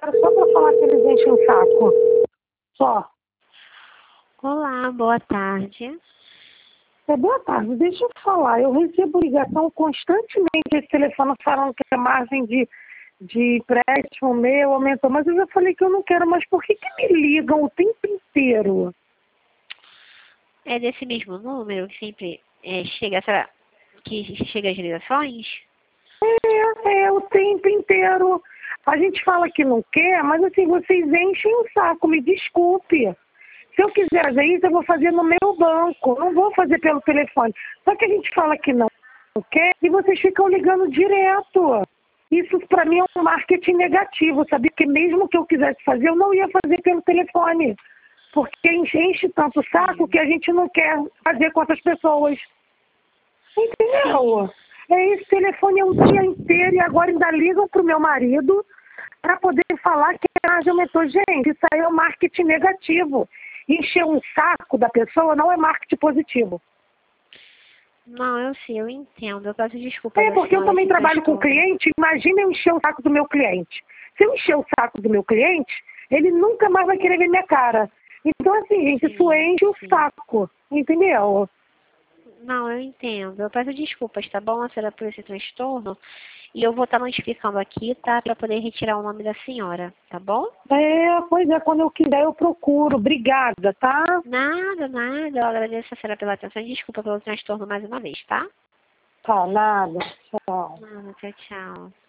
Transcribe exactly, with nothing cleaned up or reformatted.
só para falar que eles enchem o saco. Só. Olá, boa tarde. É, boa tarde, deixa eu falar. Eu recebo ligação constantemente esse telefone falando que a margem de, de empréstimo meu aumentou. Mas eu já falei que eu não quero, mas por que, que me ligam o tempo inteiro? É desse mesmo número que sempre é, chega essa, que chega as ligações? É, é o tempo inteiro. A gente fala que não quer, mas assim, vocês enchem o saco, me desculpe. Se eu quiser fazer isso, eu vou fazer no meu banco, não vou fazer pelo telefone. Só que a gente fala que não quer e vocês ficam ligando direto. Isso para mim é um marketing negativo, sabe? Porque mesmo que eu quisesse fazer, eu não ia fazer pelo telefone. Porque enche, enche tanto o saco que a gente não quer fazer com outras pessoas. Entendeu? É esse telefone é o dia inteiro e agora ainda ligam pro meu marido para poder falar que a margem aumentou. Gente, isso aí é um marketing negativo. Encher um saco da pessoa não é marketing positivo. Não, eu sei, eu entendo. Eu peço desculpas É, à porque eu senhora também esse trabalho com transtorno. cliente, imagina eu encher o saco do meu cliente. Se eu encher o saco do meu cliente, ele nunca mais vai querer ver minha cara. Então, assim, gente, isso Sim, enche o sim. saco, entendeu? Não, eu entendo. Eu peço desculpas, tá bom, senhora, por esse transtorno? E eu vou estar notificando aqui, tá? Para poder retirar o nome da senhora, tá bom? É, pois é, quando eu quiser eu procuro. Obrigada, tá? Nada, nada. Eu agradeço a senhora pela atenção e desculpa pelo transtorno mais uma vez, tá? Tá, nada. Tchau. Nada, tchau, tchau.